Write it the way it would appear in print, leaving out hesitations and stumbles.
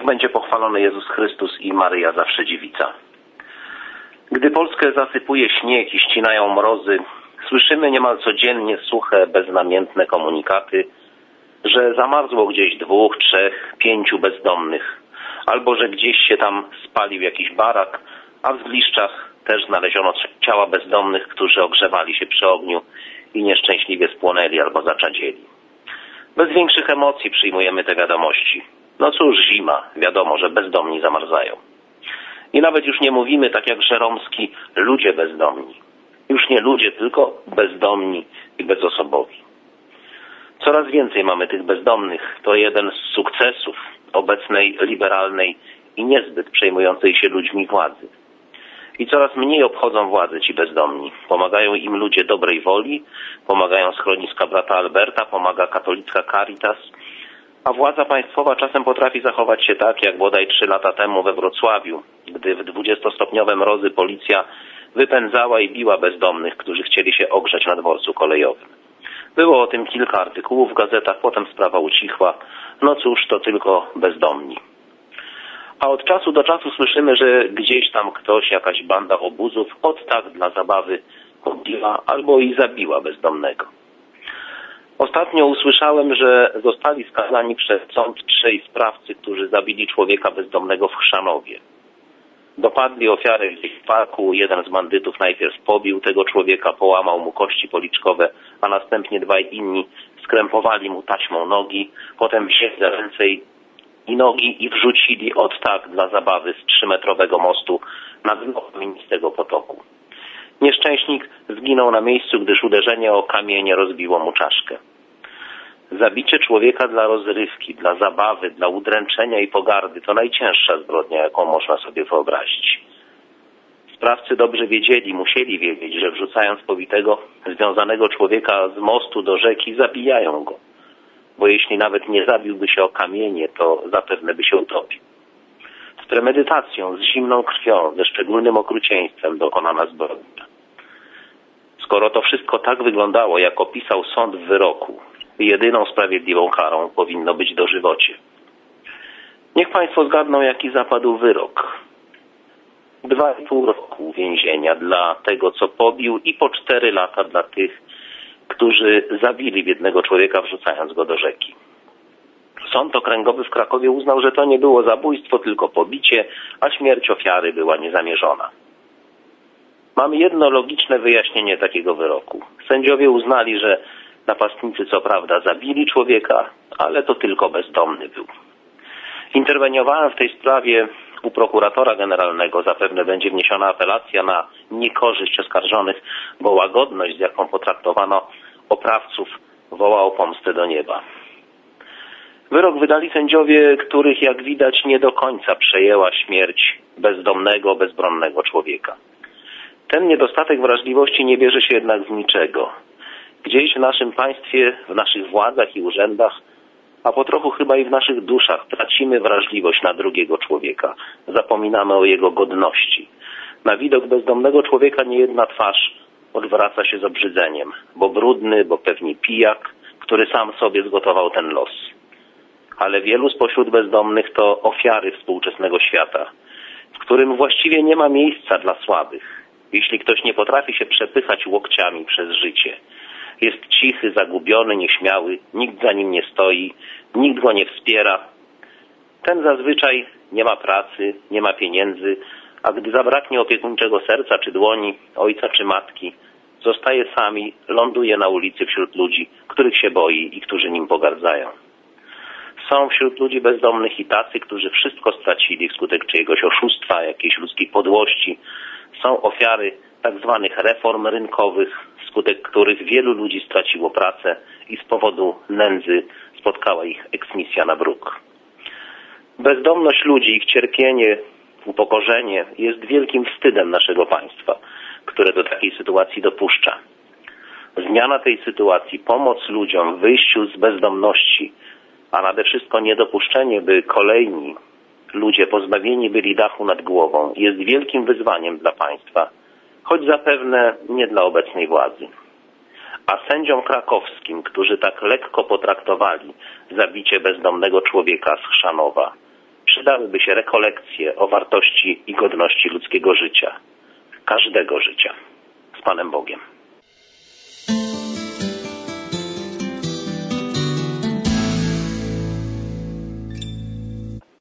będzie pochwalony Jezus Chrystus i Maryja zawsze dziewica. Gdy Polskę zasypuje śnieg i ścinają mrozy, słyszymy niemal codziennie suche, beznamiętne komunikaty, że zamarzło gdzieś 2, 3, 5 bezdomnych, albo że gdzieś się tam spalił jakiś barak, a w zgliszczach też znaleziono ciała bezdomnych, którzy ogrzewali się przy ogniu i nieszczęśliwie spłonęli albo zaczadzieli. Bez większych emocji przyjmujemy te wiadomości. No cóż, zima, wiadomo, że bezdomni zamarzają. I nawet już nie mówimy, tak jak Żeromski, ludzie bezdomni. Już nie ludzie, tylko bezdomni i bezosobowi. Coraz więcej mamy tych bezdomnych. To jeden z sukcesów obecnej, liberalnej i niezbyt przejmującej się ludźmi władzy. I coraz mniej obchodzą władzę ci bezdomni. Pomagają im ludzie dobrej woli, pomagają schroniska brata Alberta, pomaga katolicka Caritas, a władza państwowa czasem potrafi zachować się tak, jak bodaj 3 lata temu we Wrocławiu, gdy w 20-stopniowe mrozy policja wypędzała i biła bezdomnych, którzy chcieli się ogrzać na dworcu kolejowym. Było o tym kilka artykułów w gazetach, potem sprawa ucichła. No cóż, to tylko bezdomni. A od czasu do czasu słyszymy, że gdzieś tam ktoś, jakaś banda obuzów od tak dla zabawy pobiła albo i zabiła bezdomnego. Ostatnio usłyszałem, że zostali skazani przez sąd 3 sprawcy, którzy zabili człowieka bezdomnego w Chrzanowie. Dopadli ofiarę gdzieś w parku, jeden z bandytów najpierw pobił tego człowieka, połamał mu kości policzkowe, a następnie 2 inni skrępowali mu taśmą nogi, potem wzięli za ręce i nogi i wrzucili od tak dla zabawy z 3-metrowego mostu na dno kamienistego potoku. Nieszczęśnik zginął na miejscu, gdyż uderzenie o kamienie rozbiło mu czaszkę. Zabicie człowieka dla rozrywki, dla zabawy, dla udręczenia i pogardy to najcięższa zbrodnia, jaką można sobie wyobrazić. Sprawcy dobrze wiedzieli, musieli wiedzieć, że wrzucając pobitego, związanego człowieka z mostu do rzeki, zabijają go. Bo jeśli nawet nie zabiłby się o kamienie, to zapewne by się utopił. Z premedytacją, z zimną krwią, ze szczególnym okrucieństwem dokonana zbrodnia. Skoro to wszystko tak wyglądało, jak opisał sąd w wyroku, jedyną sprawiedliwą karą powinno być dożywocie. Niech Państwo zgadną, jaki zapadł wyrok. 2,5 roku więzienia dla tego, co pobił i po 4 lata dla tych, którzy zabili biednego człowieka, wrzucając go do rzeki. Sąd okręgowy w Krakowie uznał, że to nie było zabójstwo, tylko pobicie, a śmierć ofiary była niezamierzona. Mamy jedno logiczne wyjaśnienie takiego wyroku. Sędziowie uznali, że napastnicy co prawda zabili człowieka, ale to tylko bezdomny był. Interweniowałem w tej sprawie u prokuratora generalnego. Zapewne będzie wniesiona apelacja na niekorzyść oskarżonych, bo łagodność, z jaką potraktowano oprawców, woła o pomstę do nieba. Wyrok wydali sędziowie, których jak widać nie do końca przejęła śmierć bezdomnego, bezbronnego człowieka. Ten niedostatek wrażliwości nie bierze się jednak z niczego. Gdzieś w naszym państwie, w naszych władzach i urzędach, a po trochu chyba i w naszych duszach tracimy wrażliwość na drugiego człowieka. Zapominamy o jego godności. Na widok bezdomnego człowieka niejedna twarz odwraca się z obrzydzeniem, bo brudny, bo pewnie pijak, który sam sobie zgotował ten los. Ale wielu spośród bezdomnych to ofiary współczesnego świata, w którym właściwie nie ma miejsca dla słabych. Jeśli ktoś nie potrafi się przepychać łokciami przez życie, jest cichy, zagubiony, nieśmiały, nikt za nim nie stoi, nikt go nie wspiera. Ten zazwyczaj nie ma pracy, nie ma pieniędzy, a gdy zabraknie opiekuńczego serca czy dłoni, ojca czy matki, zostaje sami, ląduje na ulicy wśród ludzi, których się boi i którzy nim pogardzają. Są wśród ludzi bezdomnych i tacy, którzy wszystko stracili wskutek czyjegoś oszustwa, jakiejś ludzkiej podłości. Są ofiary tak zwanych reform rynkowych, wskutek których wielu ludzi straciło pracę i z powodu nędzy spotkała ich eksmisja na bruk. Bezdomność ludzi, ich cierpienie, upokorzenie jest wielkim wstydem naszego państwa, które do takiej sytuacji dopuszcza. Zmiana tej sytuacji, pomoc ludziom w wyjściu z bezdomności, a nade wszystko niedopuszczenie, by kolejni ludzie pozbawieni byli dachu nad głową, jest wielkim wyzwaniem dla państwa, choć zapewne nie dla obecnej władzy. A sędziom krakowskim, którzy tak lekko potraktowali zabicie bezdomnego człowieka z Chrzanowa, przydałyby się rekolekcje o wartości i godności ludzkiego życia, każdego życia. Z Panem Bogiem.